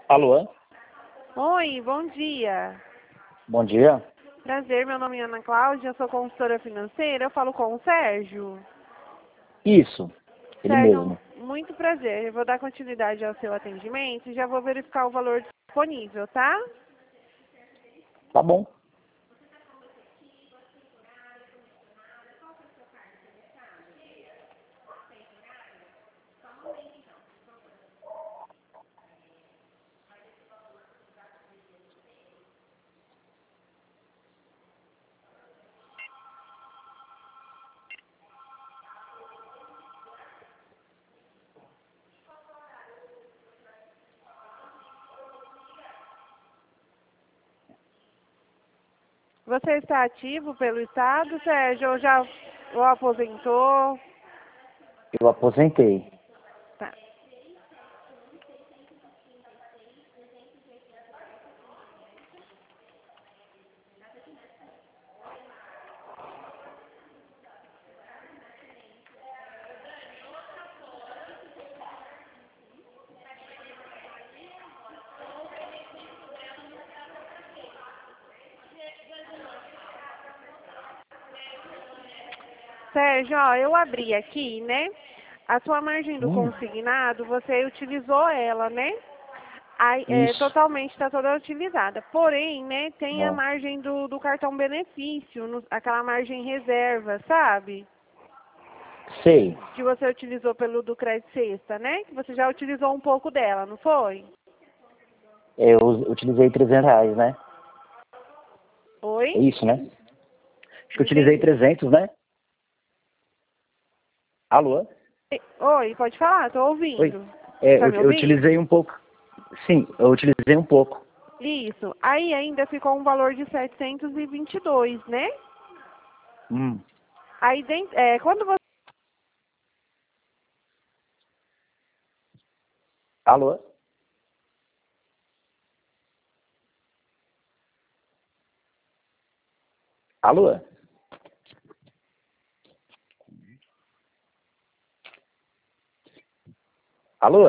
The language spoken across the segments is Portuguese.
Alô? Oi, bom dia. Bom dia. Prazer, meu nome é Ana Cláudia, eu sou consultora financeira, eu falo com o Sérgio. Isso, ele Sérgio, mesmo. muito prazer, eu vou dar continuidade ao seu atendimento e já vou verificar o valor disponível, tá? Tá bom. Você está ativo pelo Estado, Sérgio, ou aposentou? Eu aposentei. Tá. Sérgio, ó, eu abri aqui, né? A sua margem do Hum, consignado, você utilizou ela, né? Aí, isso. totalmente está toda utilizada. Porém, né, tem a Bom, margem do cartão benefício, aquela margem reserva, sabe? sei. Que você utilizou pelo do Crédito Sexta, né? Que você já utilizou um pouco dela, não foi? Eu utilizei R$ 300, né? Oi? É isso, né? Acho que eu Não utilizei entendi. 300, né? Alô? Oi, pode falar, tô Oi? ouvindo. Você É, tá eu, me eu ouvindo? utilizei um pouco. Sim, eu utilizei um pouco. Isso. Aí ainda ficou um valor de 722, né? Hum. Aí, quando você... Alô? Alô? Alô?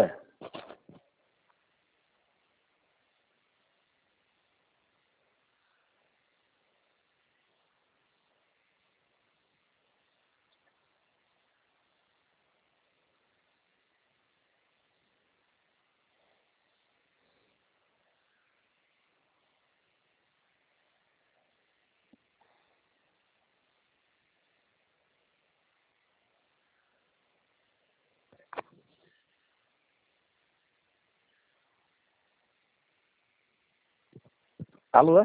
Alô?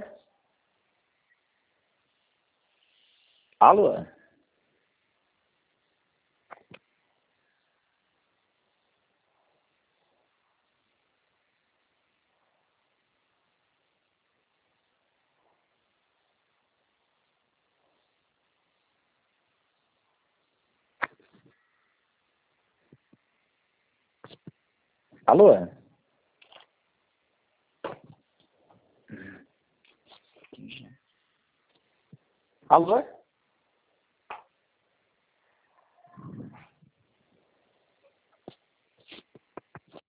Alô? Alô? Alô?